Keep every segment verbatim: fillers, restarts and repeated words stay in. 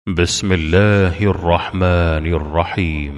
بسم الله الرحمن الرحيم.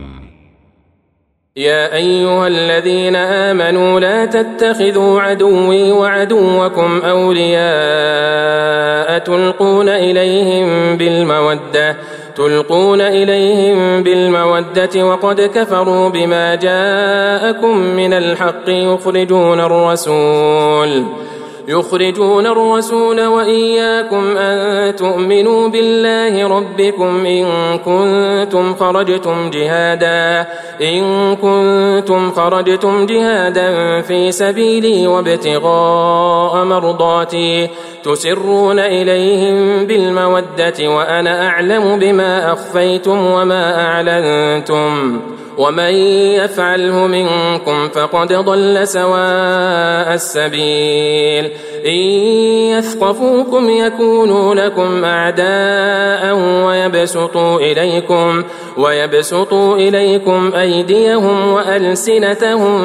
يا أيها الذين آمنوا لا تتخذوا عدوي وعدوكم أولياء تلقون إليهم بالمودة تلقون إليهم بالمودة وقد كفروا بما جاءكم من الحق يخرجون الرسول يخرجون الرسول وإياكم أن تؤمنوا بالله ربكم إن كنتم خرجتم جهادا إن كنتم خرجتم جهادا في سبيلي وابتغاء مرضاتي تسرون إليهم بالمودة وأنا أعلم بما أخفيتم وما أعلنتم ومن يفعله منكم فقد ضل سواء السبيل إن يثقفوكم يكونوا لكم أعداء ويبسطوا إليكم ويبسطوا إليكم أيديهم وألسنتهم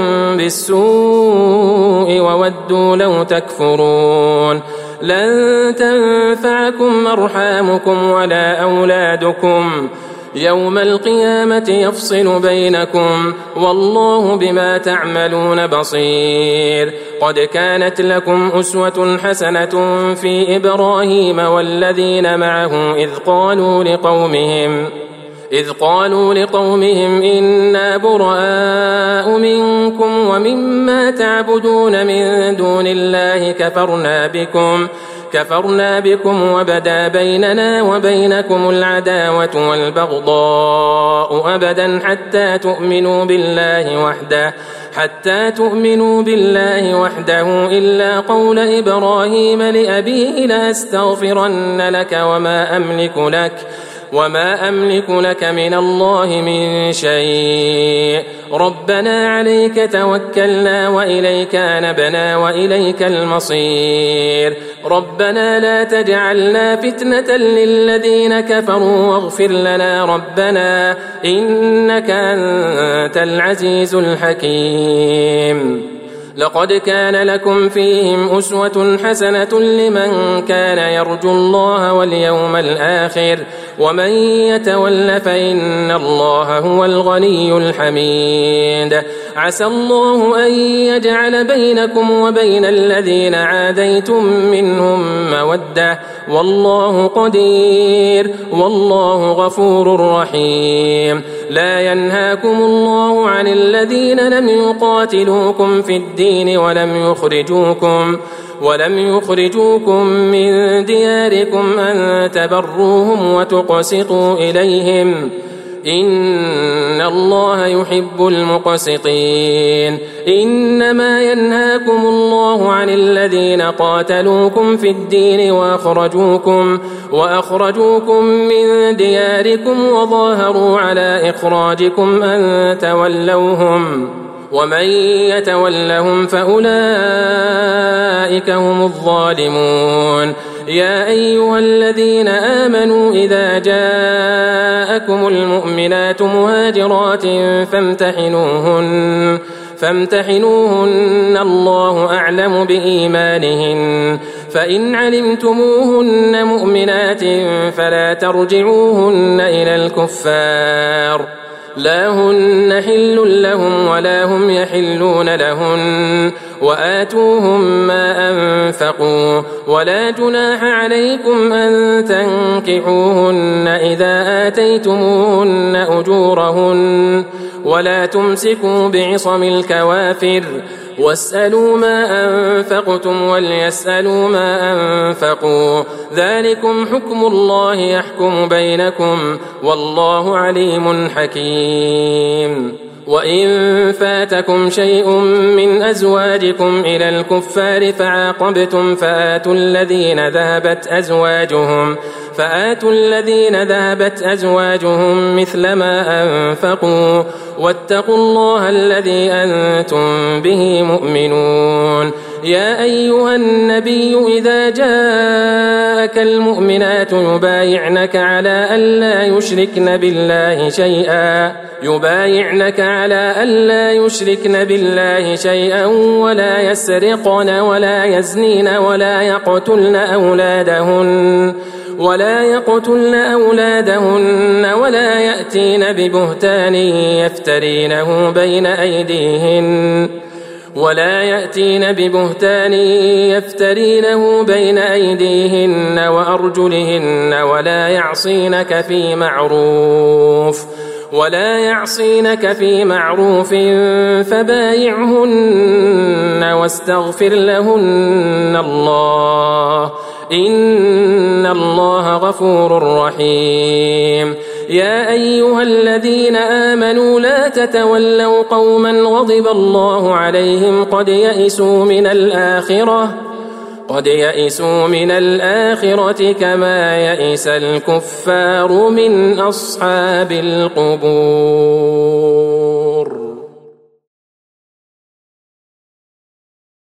بالسوء وودوا لو تكفرون لن تنفعكم أرحامكم ولا أولادكم يوم القيامة يفصل بينكم والله بما تعملون بصير قد كانت لكم أسوة حسنة في إبراهيم والذين معه إذ قالوا لقومهم إذ قالوا لقومهم إنا براء منكم ومما تعبدون من دون الله كفرنا بكم كفرنا بكم وبدا بيننا وبينكم العداوة والبغضاء أبدا حتى تؤمنوا بالله وحده حتى تؤمنوا بالله وحده إلا قول إبراهيم لأبيه لأستغفرن لك وما أملك لك وما أملك لك من الله من شيء ربنا عليك توكلنا وإليك أنبنا وإليك المصير ربنا لا تجعلنا فتنة للذين كفروا واغفر لنا ربنا إنك أنت العزيز الحكيم لقد كان لكم فيهم أسوة حسنة لمن كان يرجو الله واليوم الآخر ومن يتول فإن الله هو الغني الحميد عسى الله أن يجعل بينكم وبين الذين عاديتم منهم مودة والله قدير والله غفور رحيم لا ينهاكم الله عن الذين لم يقاتلوكم في الدين ولم يخرجوكم ولم يخرجوكم من دياركم أن تبروهم وتقسطوا إليهم إن الله يحب المقسطين إنما ينهاكم الله عن الذين قاتلوكم في الدين وأخرجوكم وأخرجوكم من دياركم وظاهروا على إخراجكم أن تولوهم ومن يتولهم فأولئك هم الظالمون يا أيها الذين آمنوا إذا جاءكم المؤمنات مهاجرات فامتحنوهن فامتحنوهن الله أعلم بإيمانهن فإن علمتموهن مؤمنات فلا ترجعوهن إلى الكفار لا هن حل لهم ولا هم يحلون لهن وآتوهم ما أنفقوا ولا جناح عليكم أن تنكحوهن إذا آتيتموهن أجورهن ولا تمسكوا بعصم الكوافر واسألوا ما أنفقتم وليسألوا ما أنفقوا ذلكم حكم الله يحكم بينكم والله عليم حكيم وإن فاتكم شيء من أزواجكم إلى الكفار فعاقبتم فآتوا الذين ذهبت أزواجهم فآتوا الذين ذهبت أزواجهم مثل ما أنفقوا واتقوا الله الذي أنتم به مؤمنون يا أيها النبي إذا جاءك المؤمنات يبايعنك على ألا يشركن بالله شيئا يبايعنك على ألا يشركن بالله شيئا ولا يسرقن ولا يزنين ولا يقتلن أولادهن ولا يقتلن أولادهن ولا يأتين ببهتان يفترينه بين أيديهن ولا يأتين ببهتان يفترينه بين أيديهن وأرجلهن ولا يعصينك في معروف ولا يعصينك في معروف فبايعهن واستغفر لهن الله إن الله غفور رحيم. يا أيها الذين آمنوا لا تتولوا قوما غضب الله عليهم قد يئسوا من الآخرة قد يئسوا من الآخرة كما يئس الكفار من أصحاب القبور.